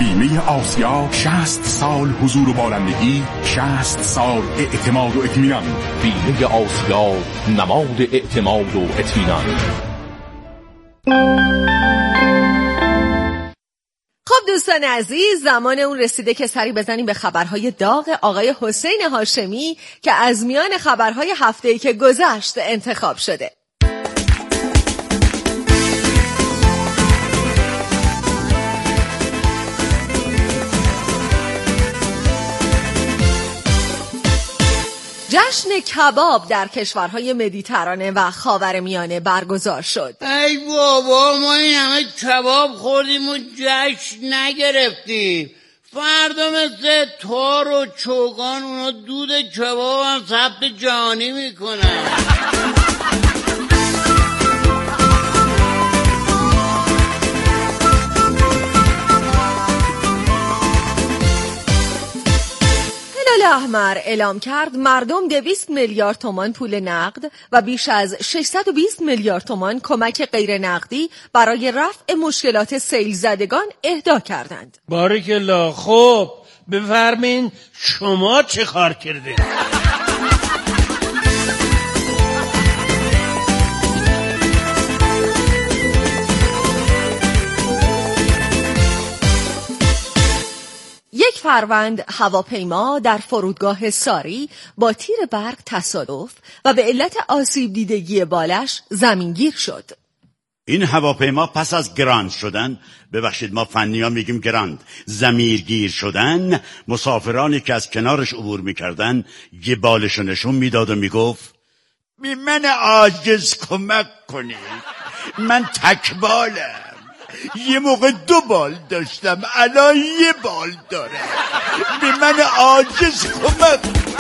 بیمه آسیا 60 سال حضور و بالندگی، 60 سال اعتماد و اطمینان. بیمه آسیا، نماد اعتماد و اطمینان. خب دوستان عزیز، زمان اون رسیده که سری بزنیم به خبرهای داغ آقای حسین هاشمی که از میان خبرهای هفته‌ای که گذشت انتخاب شده. جشن کباب در کشورهای مدیترانه و خاورمیانه برگزار شد. ای بابا، ما این همه کباب خوردیم و جشن نگرفتیم. فردا مثل تار و چوگان اونا دود کباب هم ثبت جهانی میکنن. هلال احمر اعلام کرد مردم 200 میلیارد تومان پول نقد و بیش از 620 میلیارد تومان کمک غیر نقدی برای رفع مشکلات سیل زدگان اهدا کردند. بارکالله. خب بفرمین شما چه کار کردین؟ یک فروند هواپیما در فرودگاه ساری با تیر برق تصادف و به علت آسیب دیدگی بالش زمینگیر شد. این هواپیما پس از گراند شدن، ببخشید ما فنی‌ها میگیم گراند، زمینگیر شدن، مسافرانی که از کنارش عبور میکردن یه بالشو نشون میداد و میگفت بی من عاجز کمک کنید، من تکبالم، یه موقع 2 بال داشتم الان 1 بال دارم، بی من عاجز کمک.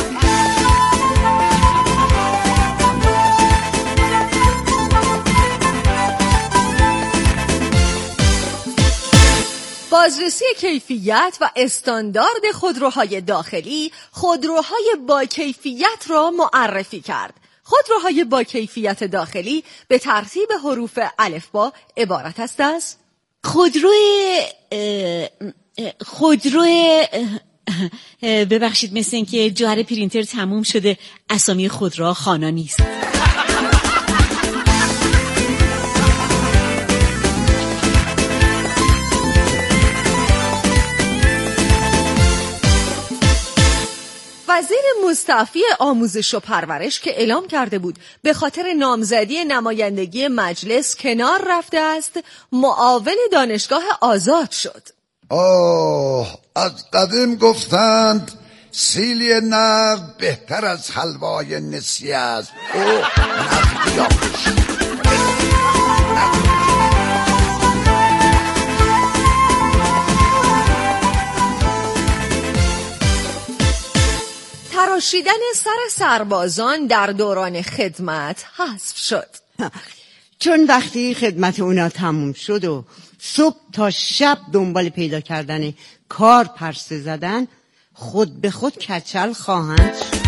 بازرسی کیفیت و استاندارد خودروهای داخلی خودروهای با کیفیت را معرفی کرد. خودروهای با کیفیت داخلی به ترتیب حروف الفبا عبارت است از خودرو ببخشید، مثل این که جوهر پرینتر تموم شده، اسامی خودروها خوانا نیست. وزیر مستعفی آموزش و پرورش که اعلام کرده بود به خاطر نامزدی نمایندگی مجلس کنار رفته است، معاون دانشگاه آزاد شد. از قدیم گفتند سیلی نقد بهتر از حلوای نسیه است. نقد یابش. تراشیدن سر سربازان در دوران خدمت حذف شد، چون وقتی خدمت اونا تموم شد و صبح تا شب دنبال پیدا کردن کار پرسه زدن، خود به خود کچل خواهند شد.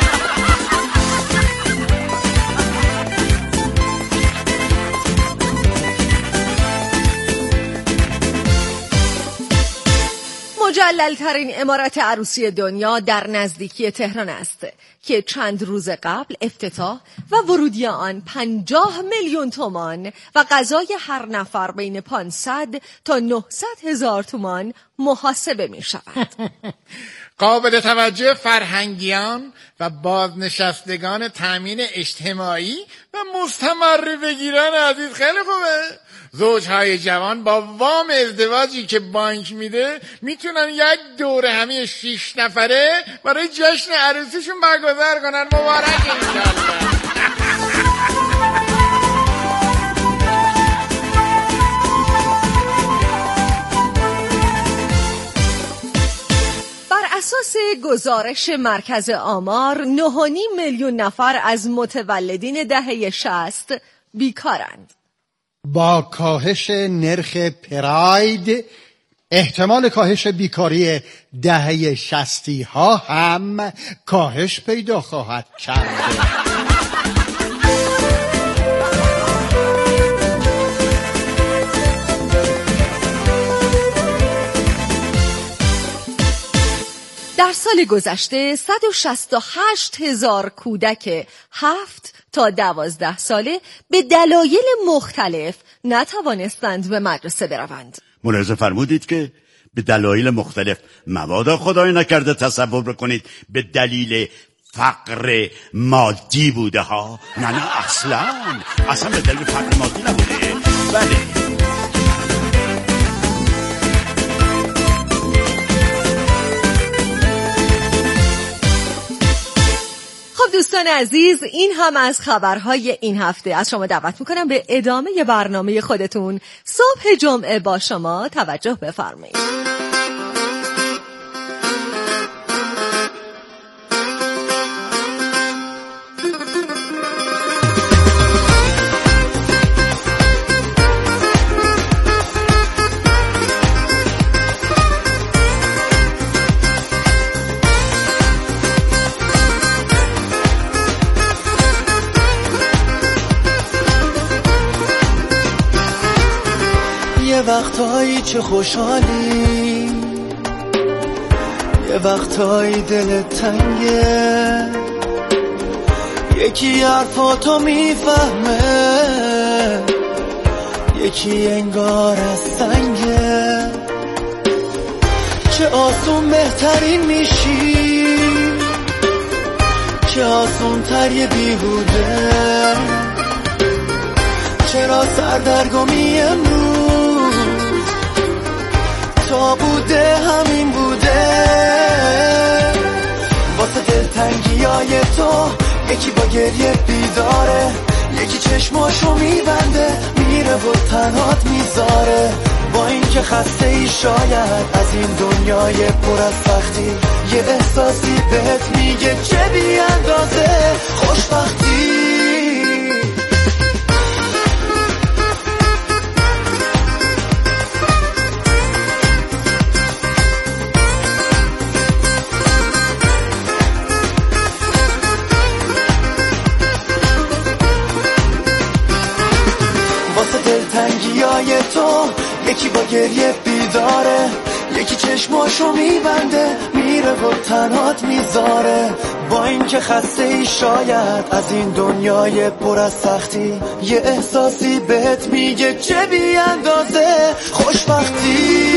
مجلل‌ترین عمارت عروسی دنیا در نزدیکی تهران است که چند روز قبل افتتاح و ورودی آن 50 میلیون تومان و غذای هر نفر بین 500 تا 900 هزار تومان محاسبه می شود. قابل توجه فرهنگیان و بازنشستگان تامین اجتماعی و مستمر بگیران عزیز، خیلی خوبه. زوجهای جوان با وام ازدواجی که بانک میده میتونن یک دوره همه 6 نفره برای جشن عروسیشون برگزار کنن. مبارک انشالله. بر اساس گزارش مرکز آمار 9.5 میلیون نفر از متولدین دهه 60 بیکارند. با کاهش نرخ پراید احتمال کاهش بیکاری دهه 60 ها هم کاهش پیدا خواهد کرد. سال گذشته 168,000 کودک 7 تا 12 ساله به دلایل مختلف نتوانستند به مدرسه بروند. ملاحظه فرمودید که به دلایل مختلف، مبادا خدای نکرده تصور بکنید به دلیل فقر مادی بوده ها. نه اصلا به دلیل فقر مادی نبوده. بله. دوستان عزیز، این هم از خبرهای این هفته. از شما دعوت میکنم به ادامه برنامه خودتون. صبح جمعه با شما توجه بفرمایید. یه وقتایی چه خوشحالی، یه وقتایی دلت تنگه، یکی حرفاتو میفهمه، یکی انگار از سنگه. چه آسون بهترین میشی، چه آسون تر یه بیهوده. چرا سردرگمی امروز تا بوده همین بوده. واسه دلتنگیای تو یکی با گریه بیداره، یکی چشماشو میبنده میره و تنهات میذاره. با این که خسته ای شاید از این دنیای پر از سختی، یه احساسی بهت میگه چه بی اندازه خوشبختی. دلتنگیای تو یکی با گریه بیداره، یکی چشماشو میبنده میره و تنهات میذاره. با این که خسته ای شاید از این دنیای پر از سختی، یه احساسی بهت میگه چه بی اندازه خوشبختی.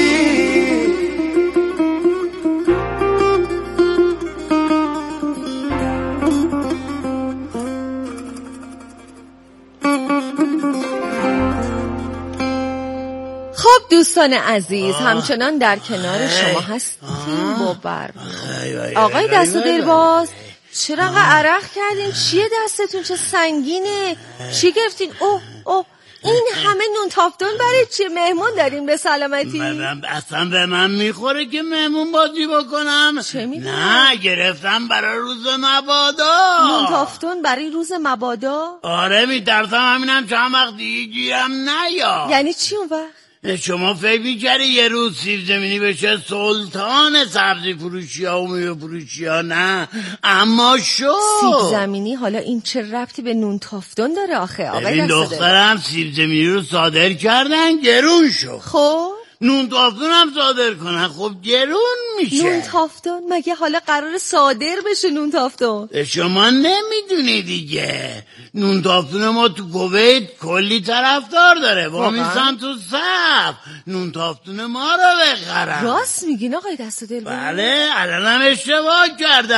دوستان عزیز، همچنان در کنار شما هستیم با برنامه. آقای دست دلباز، چرا انقدر عرق کردین؟ چیه دستتون؟ چه سنگینه؟ چی گرفتین؟ اوه این همه نون تافتون برای چی؟ مهمون داریم به سلامتی؟ اصلا به من میخوره که مهمون بازی بکنم. چه میدونم؟ نه، گرفتم برای روز مبادا. نون تافتون برای روز مبادا؟ آره، میترسم همینم چند وقت دیگه گیرم نیا. یعنی چی اون وقت؟ شما فکر می‌کردی یه روز سیب زمینی بشه سلطان سبزی فروشی ها و میوه فروشی ها؟ نه، اما شد. سیب زمینی؟ حالا این چه ربطی به نون تافتون داره آخه؟ این دخترم سیب زمینی رو صادر کردن، گرون شد. خب نون تافتون هم صادر کنن، خب گرون میشه. نون تافتون مگه حالا قرار صادر بشه نون تافتون؟ شما نمیدونی دیگه. نون تافتون ما تو کویت کلی طرفدار داره، با میسن تو صف نون تافتون ما رو بخرن. راست میگین آقای دست دلباز؟ بله، الانم اشتباه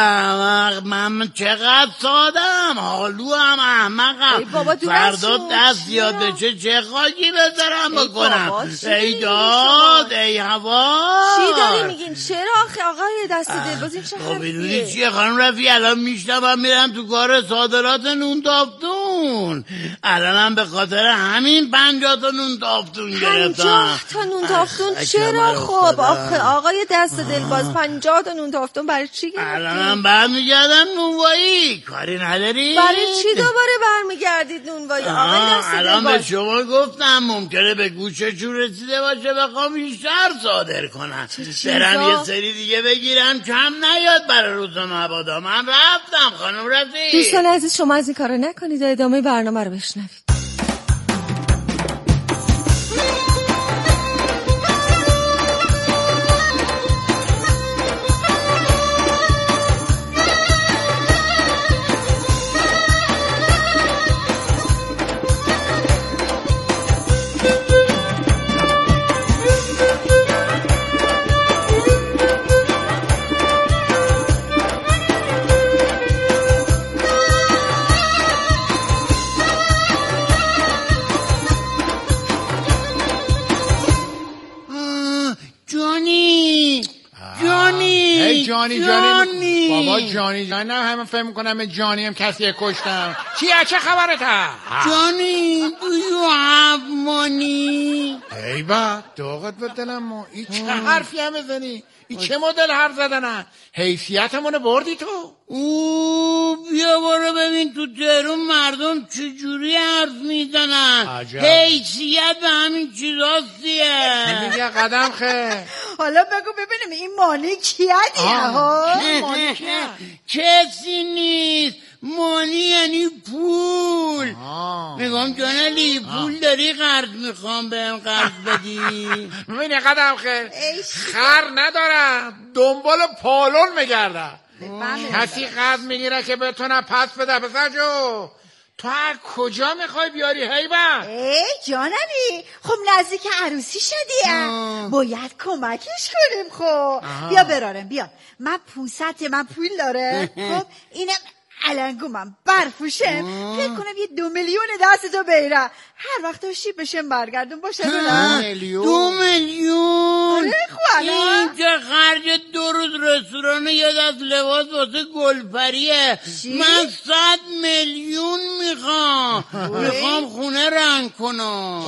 کردم. من چقدر سادم، حالو هم احمقم. فردا دست زیاد بشه چه خاکی بذارم بکنم. ای داد، ای هوا. چی داری میگین؟ چرا آقای دست دلباز این چه حرفیه؟ میدونی چیه خانم رفیع؟ الان میشنوم میرم تو کار صادرات نون تافتون. الانم به خاطر همین 50 تا نون تافتون گرفتم. 50 تا نون تافتون؟ چرا؟ خب آقای دست دلباز 50 تا نون تافتون برای چی گرفتین؟ الانم برمیگردم نونوایی. کاری نداری؟ برای چی دوباره برمیگردید نونوایی آقای دست دلباز؟ الان به شما گفتم ممکنه به گوششون رسیده باشه بخوام بیشتر صادر کنن. برم یه سری دیگه بگیرم کم نیاد برای روز مبادا. من رفتم خانم رفیع. دوستان عزیز، شما از این کارو نکنید، ادامه برنامه رو بشنوید. جانی بابا جانی نه همه فهم میکنم جانی هم کسی کشتم. چه خبرته؟ جانی do you have money؟ ای با دوغت بدلم ما این چه حرفی هم بزنی؟ این چه مدل حرف زدنه؟ حیثیتمونو بردی تو؟ بیا برو ببین تو تهران مردم چجوری حرف میزنن. حیثیت به همین چیزاستیه. میگه قدم خیر. حالا بگو ببینیم این مانی کیه ها؟ کسی نیست. مانی یعنی پول. میگم جانلی پول داری قرض میخوام بهم قرض بدی. میبینی قدم خیر خر نداره دنبال پالون میگرده. کسی قرض میگیره که بتونه پس بده. پسر جو تو کجا میخوای بیاری هیبت؟ ای جانمی خب نزدیک عروسی شدی باید کمکش کنیم. خب بیا برارم بیا من پول داره. خب اینم الانگو من برفوشم فکر کنم یه 2 میلیون دست تو بیره هر وقت داشتی بشم برگردون باشه. 2 میلیون این که خرج 2 روز رستوران یه دست لباس واسه گلپریه. من 100 میلیون میخوام خونه رنگ کنم.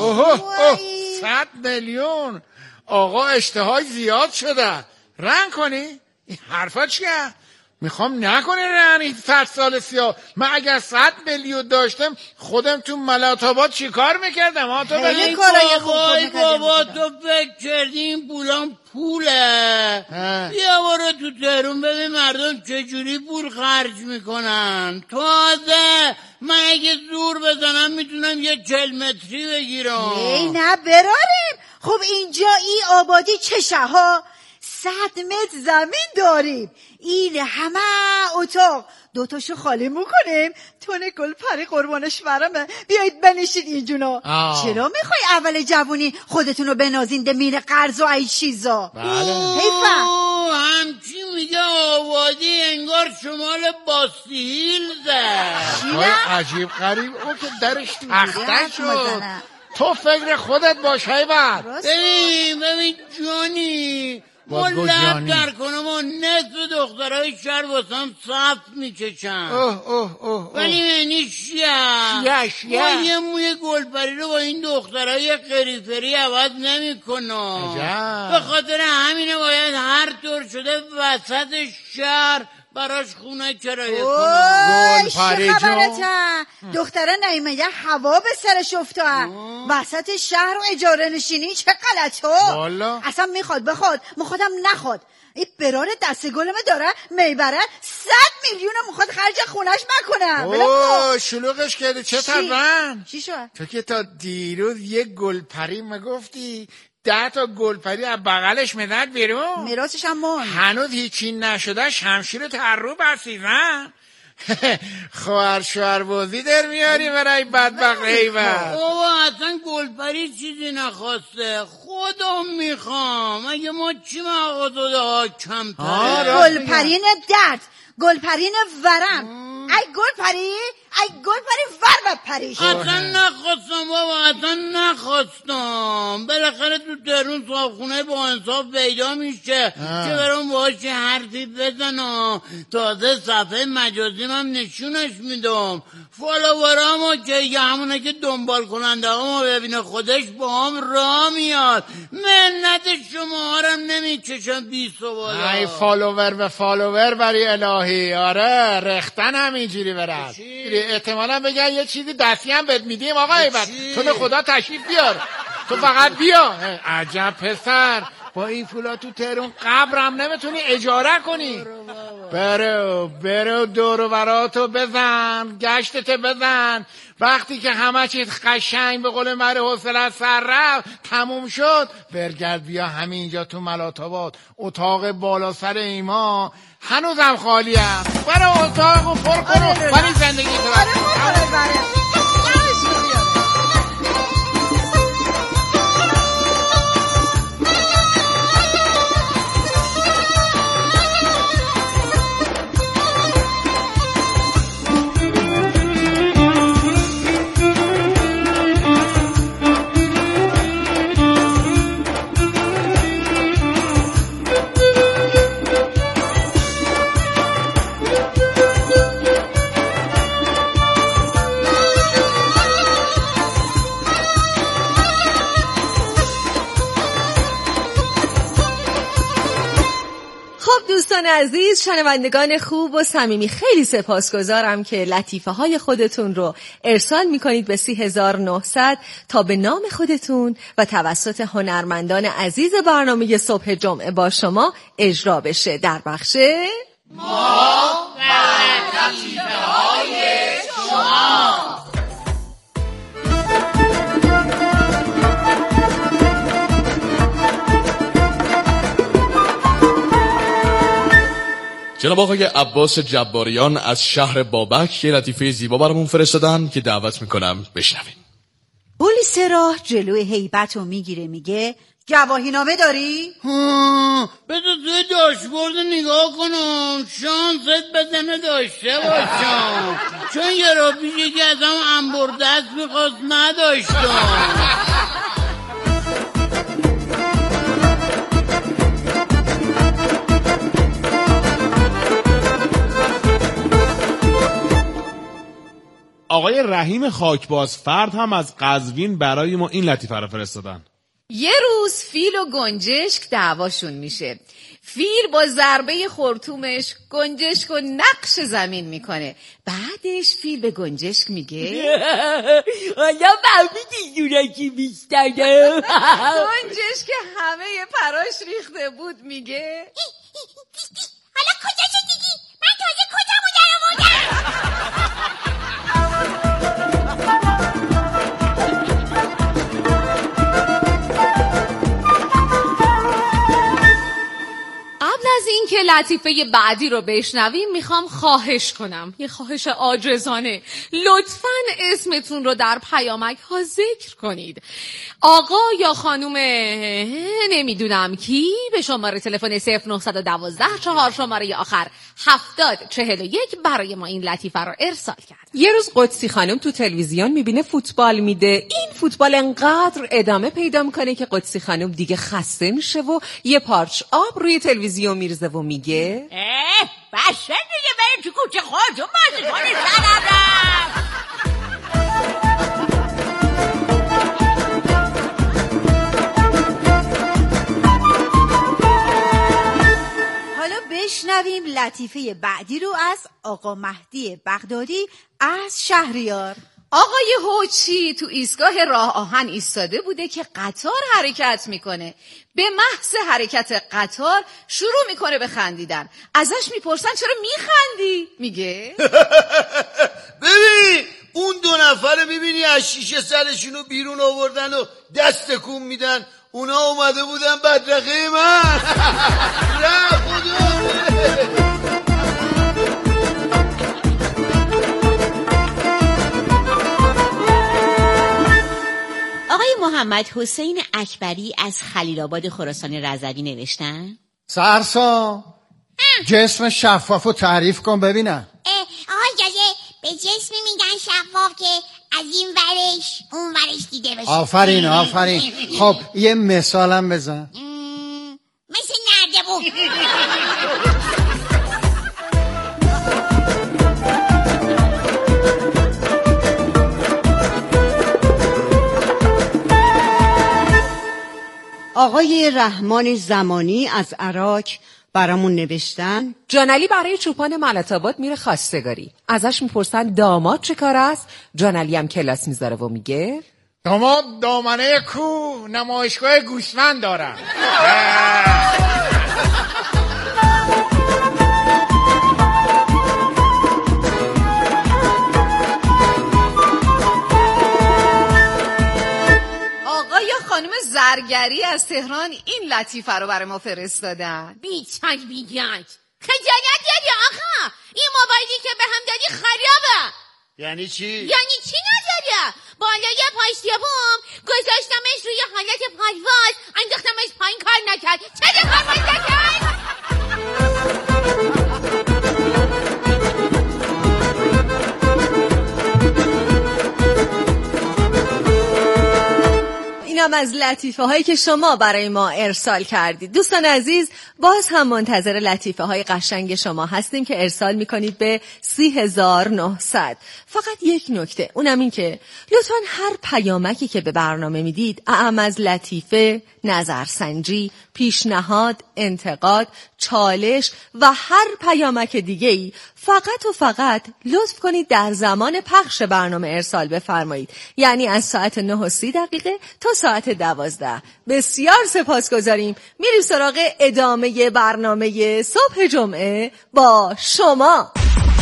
100 میلیون آقا اشتهای زیاد شده. رنگ کنی؟ این حرفا چیه؟ میخوام نکنه رنی 100 سال سیاه. من اگر 100 میلیون داشتم خودم تو ملات‌آباد چی کار میکردم؟ تو خیلی کارای خوب بابا تو فکر کردی این پولام پوله؟ بیا برو تو تهران ببین مردم چجوری پول خرج میکنن. تازه من اگه زور بزنم میتونم یه 40 متری بگیرم. ای نه برارم. خب اینجا این آبادی چشه ها 100 متر زمین داریم. این همه اتاق 2 تاشو خالی میکنیم. تونه گل پری قربانش برمه بیایید بنشید اینجونا. چرا میخوای اول جوونی خودتونو بنازین دمیر قرض و ای چیزا؟ حیفه همچی میگه آبادی انگار شمال باستیلزه. عجیب غریب او که درش تخته شد. تو فکر خودت باش هیبت. ببین جانی ما لب در کنم و نصف دخترهای شهر واسم صف میکشن. ولی یعنی شیه ما یه موی گلپری رو با این دخترهای قریفری عوض نمی کنم. به خاطر همینه باید هر طور شده وسط شهر براش خونه کرایه کنم. گلپری جون دختره نیمه یه هوا به سرش افتاد وسط شهر و اجاره نشینی. چه غلطو اصلا میخواد میخوادم نخواد. این برار دست گلمه داره میبره 100 میلیون میخواد خرج خونش بکنم. شلوغش کرده. چه طبعا چی شد؟ تو که تا دیروز یه گلپری مگفتی 10 تا گلپری از بغلش میدن بیرون. میراثش هم مون هنوز هیچی نشده شمشیر ترو بسیزن. خواهر شوهر بازی در میاری برای بدبخت حیوان. بابا اصلا گلپری چیزی نخواسته خودم میخوام. اگه ما چی مغازه ها کمتره. گلپرین درد گلپرین ورم. ای گلپری ور بپریش. اصلا نخواستم بابا اصلا نخواستم. بالاخره تو تهران صاحبخونه با انصاف پیدا میشه که برام باهاش حرفی بزنم. تازه صفحه مجازی هم نشونش میدم. فالوورامو که یه همونه که دنبال کننده همو ببینه خودش با هم را میاد. منت شما هارم نمیکشم بی سوالا. ای فالوور به فالوور برای الهی. آره رختن همینجوری برد. احتمالا بگن یه چیزی دستی هم بهت میدیم آقا ایبت. تو به خدا تشریف بیار. تو فقط بیا. عجب پسر با این پولا تو تهران قبرم نمیتونی اجاره کنی. برو دور و براتو بزن گشتت بزن. وقتی که همه چیز قشنگ به قول مره حوصله سر رفت تموم شد برگرد بیا همینجا تو ملات‌آباد اتاق بالا سر ایما هنوزم خالی هم. برو اتاقو پر کنو ولی زندگی تو دوستان عزیز، شنوندگان خوب و صمیمی، خیلی سپاسگزارم که لطیفه های خودتون رو ارسال میکنید به 3900 تا به نام خودتون و توسط هنرمندان عزیز برنامه صبح جمعه با شما اجرا بشه در بخش ما و لطیفه های شما. جناب آقای عباس جباریان از شهر بابک یه لطیفه زیبا برامون فرستادن که دعوت میکنم بشنویم. پلیس راه جلوی هیبت رو میگیره، میگه گواهی نامه داری؟ بذار توی داشبورد نگاه کنم، شانست بزنه داشته باشم، چون یه را پیش یکی از هم انبر دست میخواست نداشتم. آقای رحیم خاکباز فرد هم از قزوین برای ما این لطیفه رو فرستادن. یه روز فیل و گنجشک دعواشون میشه. فیل با ضربه خرطومش گنجشک و نقش زمین میکنه. بعدش فیل به گنجشک میگه حالا فهمیدی یورکی بیستده. گنجشک همه پراش ریخته بود میگه حالا کجا شدیدی؟ من تازه کجامو در آوردم. از این که لطیفه بعدی رو بشنویم میخوام خواهش کنم، یه خواهش عاجزانه، لطفاً اسمتون رو در پیامک ها ذکر کنید. آقا یا خانوم نمیدونم کی به شماره تلفن 0912 4 شماره آخر 7041 برای ما این لطیفه رو ارسال کرد. یه روز قدسی خانم تو تلویزیون میبینه فوتبال میده. این فوتبال انقدر ادامه پیدا میکنه که قدسی خانم دیگه خسته میشه و یه پارچ آب روی تلویزیون میرزه و میگه بسه دیگه بریم تو کوچه خودتون بازی کنید سرم. حالا بشنویم لطیفه بعدی رو از آقا مهدی بغدادی از شهریار. آقای هوچی تو ایستگاه راه آهن ایستاده بوده که قطار حرکت میکنه. به محض حرکت قطار شروع میکنه به خندیدن. ازش میپرسن چرا میخندی؟ میگه ببین اون دو نفر میبینی از شیشه سرشونو بیرون آوردن و دست تکون میدن، اونا اومده بودن بدرقه من. نه خدا. آقای محمد حسین اکبری از خلیل آباد خراسان رضوی نوشتن سرسا جسم شفاف رو تعریف کن ببینم. آقای جازه به جسمی میگن شفاف که از این ورش اون ورش دیده بشه. آفرین آفرین. خب یه مثالم بزن. مثل نردبون. آقای رحمان زمانی از عراق برامون نوشتن جانعلی برای چوپان ملت‌آباد میره خواستگاری. ازش میپرسن داماد چه کار است؟ جانعلی هم کلاس میذاره و میگه داماد دامنه کو نمایشگاه گوسفند دارم. خانم زرگری از تهران این لطیفه رو برای ما فرستادن. بیچک خجالت داری آقا، این موبایلی که به هم دادی خرابه. یعنی چی؟ یعنی چی نداره؟ بالای پاشتیابم گذاشتمش روی حالت پرواز، انداختمش پایین کار نکرد. چه کار نکرد؟ اینم هم از لطیفه هایی که شما برای ما ارسال کردید. دوستان عزیز، باز هم منتظر لطیفه های قشنگ شما هستیم که ارسال میکنید به 30900. فقط یک نکته، اونم این که لطفاً هر پیامکی که به برنامه میدید، اعم از لطیفه، نظرسنجی، پیشنهاد، انتقاد، چالش و هر پیامک دیگه‌ای، فقط و فقط لطف کنید در زمان پخش برنامه ارسال بفرمایید، یعنی از ساعت 9:30 تا ساعت 12. بسیار سپاسگزاریم. میریم سراغ ادامه برنامه صبح جمعه با شما.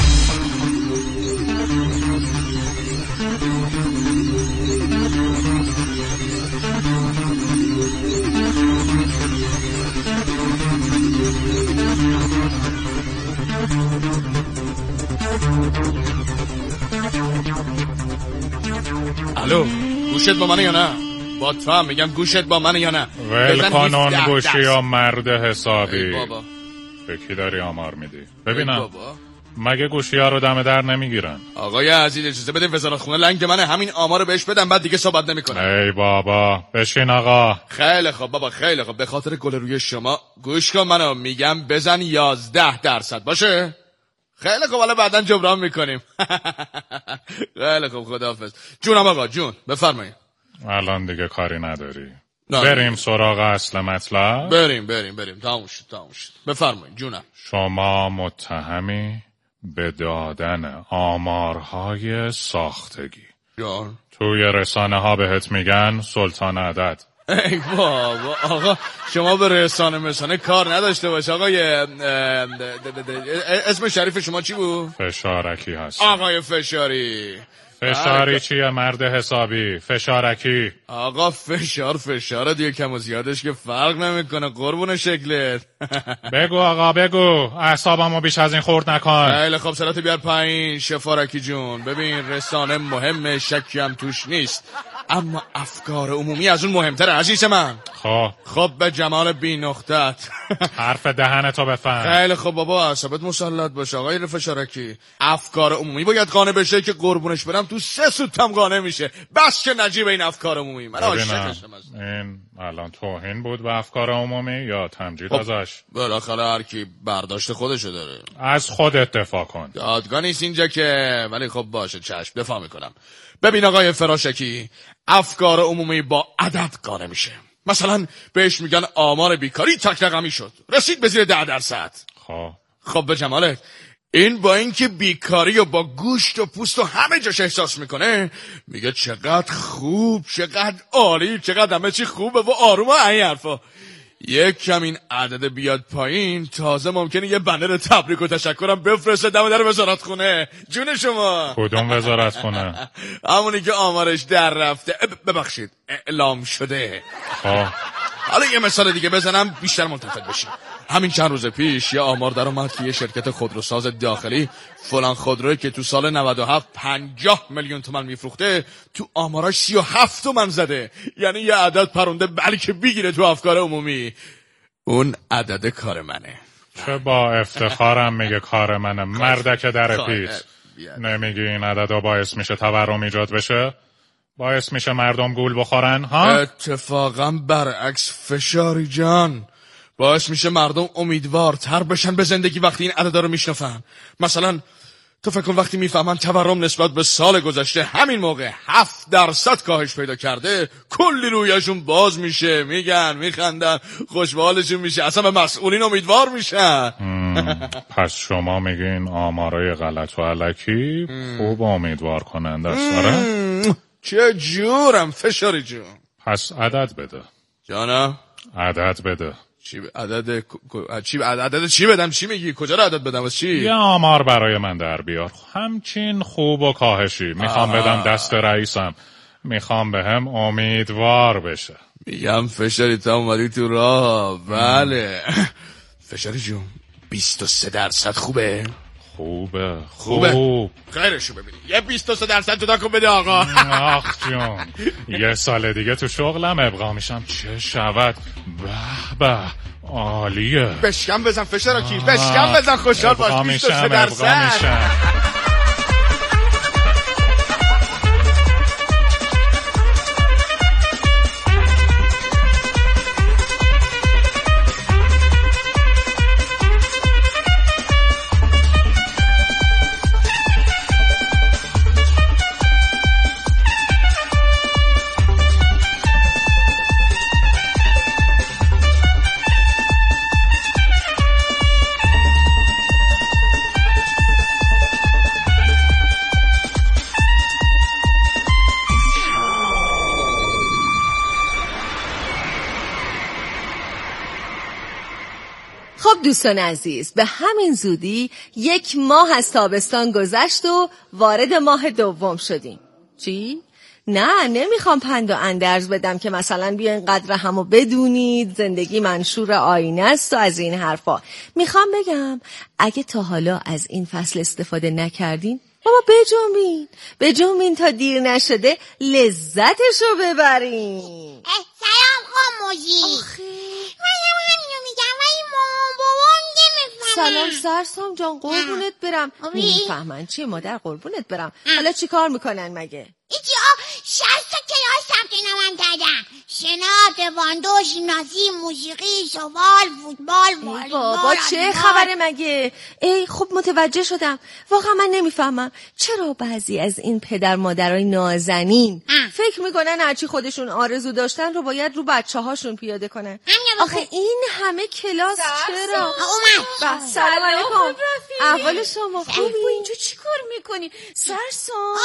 الو، گوشت با منه یا نه؟ با تو هم میگم گوشت با منه یا نه؟ ولکانون گوشی یا مرد حسابی. ای بابا، به کی داری آمار میدی؟ ببینم مگه گوشی ها رو دم در نمیگیرن؟ آقای عزیز اجازه بده وزارت خونه لنگ منه، همین آمار رو بهش بدم بعد دیگه صحبت نمیکنه. ای بابا بشین آقا. خیلی خوب بابا، خیلی خوب. به خاطر گل روی شما گوش کن، منو میگم بزن 11% باشه؟ خیلی خوب، حالا بعداً جبران میکنیم. خیلی خوب، خداحافظ. جونم آقا، جون بفرمایید. الان دیگه کاری نداری؟ بریم سراغ اصل مطلب. بریم تموم شد. بفرمایید جونم. شما متهمی به دادن آمارهای ساختگی. جان توی رسانه ها بهت میگن سلطان عدد. ای بابا آقا، شما به رسانه کار نداشته باش. آقای اسم شریف شما چی بود؟ فشارکی هست. آقای فشاری چیه مرد حسابی؟ فشارکی. آقا فشار دیگه، کم و زیادش که فرق نمیکنه قربون شکلت. بگو آقا بگو، اعصابمو بیش از این خورد نکن. خیلی خب، سرات بیار پایین شفارکی جون. ببین رسانه مهمه، شکی هم توش نیست، اما افکار عمومی از اون مهمتره عزیز من. خب به جمال بی نقطت. حرف دهنتو بفهم. خیلی خب بابا، اعصابت مسلط باشه آقای فشارکی. افکار عمومی باید قانع بشه که قربونش برم تو 3 سوتم قانع میشه. بس که نجیب این افکار عمومی. من عاشقشم. این الان توهین بود به افکار عمومی یا تمجید ازش؟ بالاخره هر کی برداشت خودشو داره. از خودت دفاع کن. دادگاه نیست اینجا که، ولی خب باشه چشم دفاع میکنم. ببین آقای فراشکی، افکار عمومی با عدد قانع میشه. مثلا بهش میگن آمار بیکاری تک رقمی شد، رسید به زیر 10%. خب به جمالت، این با اینکه بیکاری و با گوشت و پوست و همه جاش احساس میکنه، میگه چقدر خوب، چقدر عالی، چقدر همه چی خوبه و آروم و این حرفا. یک کم این عدد بیاد پایین، تازه ممکنه یه بنر تبریک و تشکرم بفرسته دم در وزارت خونه. جون شما. کدوم وزارت خونه؟ همونی که آمارش در رفته، ببخشید اعلام شده. حالا یه مثال دیگه بزنم بیشتر ملتفت بشین. همین چند روز پیش یه آمار در اومد که یه شرکت خودروساز داخلی، فلان خودرویی که تو سال 97 50 میلیون تومان میفروخته، تو آماراش 37 تومن زده. یعنی یه عدد پرونده بلکه بگیره تو افکار عمومی. اون عدد کار منه. چه با افتخارم میگه کار منه. مردک در پیت. نمیگی این عدد باعث میشه تورم ایجاد بشه؟ باعث میشه مردم گول بخورن ها؟ اتفاقا برعکس فشاری جان، باعث میشه مردم امیدوارتر بشن به زندگی وقتی این عددا رو میشنفن. مثلا تو فکر کن وقتی میفهمن تورم نسبت به سال گذشته همین موقع 7% کاهش پیدا کرده، کلی رویشون باز میشه، میگن میخندن، خوشحالشون میشه، اصلا به مسئولین امیدوار میشن. پس شما میگین آمارای غلط و علکی خوب امیدوار کننده است؟ آره؟ چه جورم فشاری جون. پس عدد بده جانم. عدد بده. عدد چی بدم؟ چی میگی؟ کجا رو عدد بدم؟ چی؟ یه آمار برای من در بیار، همچین خوب و کاهشی. میخوام بدم دست رئیسم، میخوام بهم امیدوار بشه. میگم فشاری تا اومدی تو راه. بله فشاری جون 23% خوبه؟ خوبه. خیرشو ببینی یه 23% جدا کن بده آقا. آخ جون، یه سال دیگه تو شغلم ابقا میشم، چه شود. به عالیه. بشکم بزن فشارکی، بشکم بزن، خوشحال باش. 23%. خب دوستان عزیز، به همین زودی 1 ماه از تابستان گذشت و وارد ماه دوم شدیم. چی؟ نه نمیخوام پند و اندرز بدم که مثلا بیاین قدر همو بدونید، زندگی منشور آینه است و از این حرفا. میخوام بگم اگه تا حالا از این فصل استفاده نکردین بابا بجنبین تا دیر نشده لذتشو ببرین. سلام خاموشی. من همینو میگم ولی مامان بابام نمیفهمن. سلام سرسام جان، قربونت برم. نمیفهمن چیه مادر؟ قربونت برم. حالا چی کار میکنن مگه؟ ایچی 60 تا کلاس ثبت نام کردم. شنا، تکواندو، ژیمناستیک، موسیقی، سوال، فوتبال، والیبال. بابا چه خبره مگه؟ خب متوجه شدم. واقعا من نمیفهمم چرا بعضی از این پدر مادرای نازنین فکر میکنن هرچی خودشون آرزو داشتن رو باید رو بچه‌هاشون پیاده کنن. آخه این همه کلاس چرا؟ سلام علیکم. احوال شما خوبی؟ اینجا چی کار میکنی؟ سرسام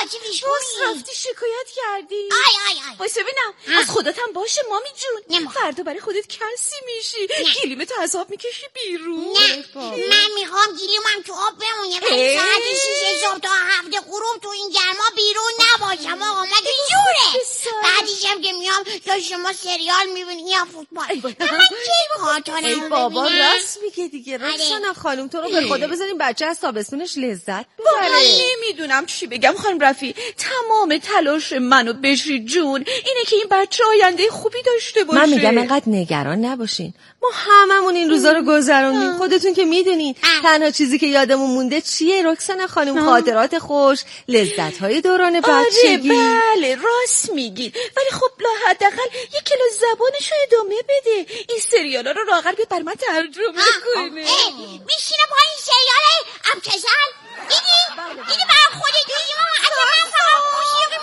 رفتی شکایت کردی؟ واسه ببینم از خودت هم باشه مامی جون. فردا برای خودت کسی میشی، گلیمتو از آب میکشی بیرون. نه من میخوام گلیمم تو آب بمونه، ولی ساعت 6 صبح تا 7 غروب تو این گرما بیرون نباشم. آقا مگه جوره؟ بعدیش هم که میام یا شما سریال میبینی یا فوتبال. من کی کارتونم ببینم؟ ای بابا راست میگه دیگه. رخسانا خانم تو رو به خدا بذاریم بچه از تابستونش لذت ببره. نمیدونم چی بگم خانم رفی. تمام تلاش منو بشری جون اینه که این بچه آینده خوبی داشته باشه. من میگم انقدر نگران نباشین، ما هممون این روزا رو گذروندیم. خودتون که میدونین تنها چیزی که یادمون مونده چیه رکسانا خانم؟ خاطرات خوش، لذت‌های دوران بچگی. بله راست میگین، ولی خب حداقل 1 کلاس زبانشو ادامه بده. این سریالا رو لااقل بیاد بر من ترجمه کنه. میشینه با این سریالای ابتسال. دیدی برای خودت اصلا من فقط موسیقی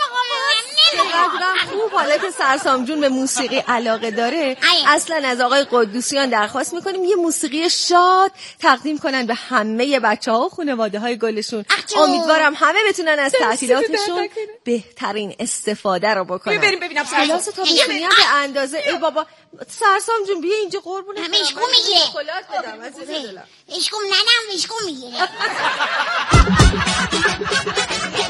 چقدرم خوب. حالا که سرسام جون به موسیقی علاقه داره، اصلا از آقای قدوسیان درخواست میکنیم یه موسیقی شاد تقدیم کنن به همه بچه‌ها و خانواده‌های گلشون. امیدوارم همه بتونن از تعطیلاتشون بهترین استفاده رو بکنن. بریم ببینم کلاس تابستونی هم به اندازه. ای بابا سرسام جون بیا اینجا قربونت. اشکو میگیره. شکلات بدم عزیز دلم. اشکو ننم اشکو میگیره.